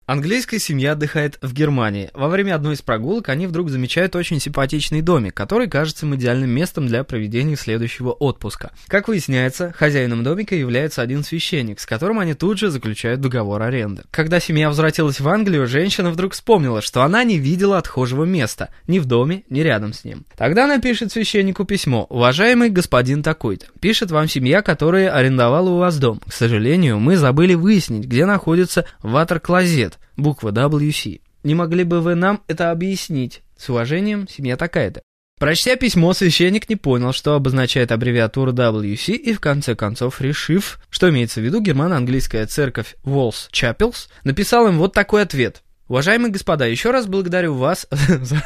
Английская семья отдыхает в Германии. Во время одной из прогулок они вдруг замечают очень симпатичный домик, который кажется им идеальным местом для проведения следующего отпуска. Как выясняется, хозяином домика является один священник, с которым они тут же заключают договор аренды. Когда семья возвратилась в Англию, женщина вдруг вспомнила, что она не видела отхожего места ни в доме, ни рядом с ним. Тогда она пишет священнику письмо: «Уважаемый господин такой-то, пишет вам семья, которая арендовала у вас дом. К сожалению, мы забыли выяснить, где находится ватер-клозет, буква WC. Не могли бы вы нам это объяснить? С уважением, семья такая-то». Прочтя письмо, священник не понял, что обозначает аббревиатура WC, и в конце концов, решив, что имеется в виду германо-английская церковь Walls Chapels, написал им вот такой ответ: «Уважаемые господа, еще раз благодарю вас за...»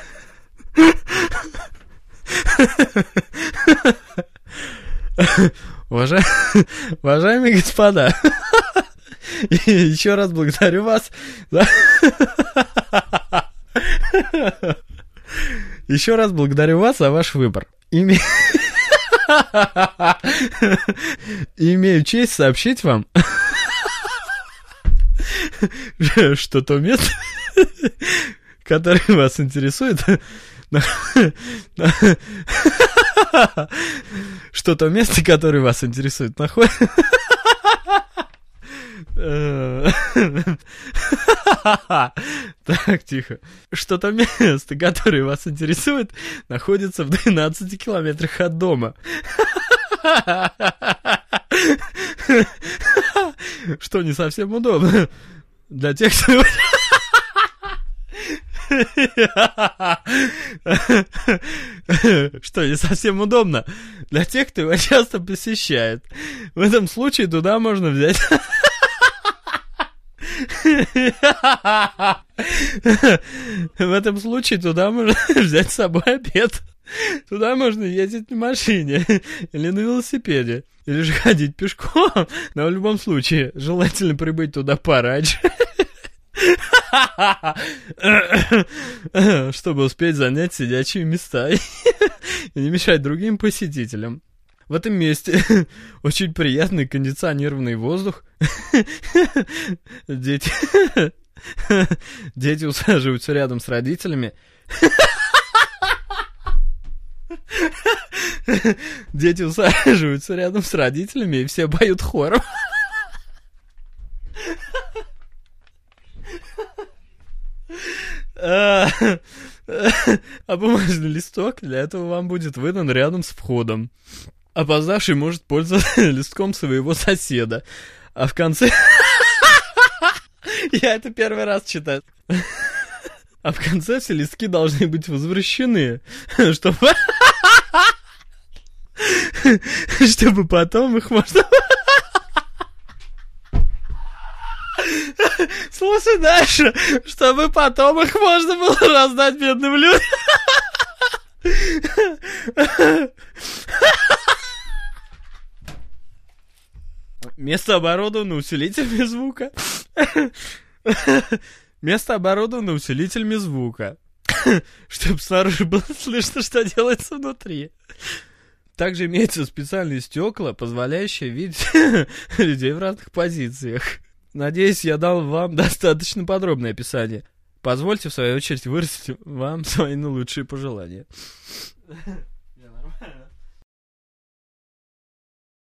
Уважаемые господа, еще раз благодарю вас за... Еще раз благодарю вас за ваш выбор. Имею честь сообщить вам, что то место, которое вас интересует, что то место, которое вас интересует, находится... Так, тихо. Что-то место, которое вас интересует, находится в 12 километрах от дома. Что не совсем удобно для тех, кто... Что не совсем удобно для тех, кто его часто посещает. В этом случае туда можно взять... В этом случае туда можно взять с собой обед. Туда можно ездить на машине или на велосипеде, или же ходить пешком. Но в любом случае желательно прибыть туда пораньше, чтобы успеть занять сидячие места и не мешать другим посетителям. В этом месте очень приятный кондиционированный воздух. Дети усаживаются рядом с родителями. Дети усаживаются рядом с родителями, и все поют хором. А бумажный листок для этого вам будет выдан рядом с входом. Опоздавший может пользоваться листком своего соседа. А в конце... Я это первый раз читаю. А в конце все листки должны быть возвращены, чтобы потом их можно... Слушай дальше, чтобы потом их можно было раздать бедным людям. Место оборудовано усилителями звука. Место оборудовано усилителями звука, чтобы снаружи было слышно, что делается внутри. Также имеются специальные стекла, позволяющие видеть людей в разных позициях. Надеюсь, я дал вам достаточно подробное описание. Позвольте, в свою очередь, выразить вам свои наилучшие пожелания.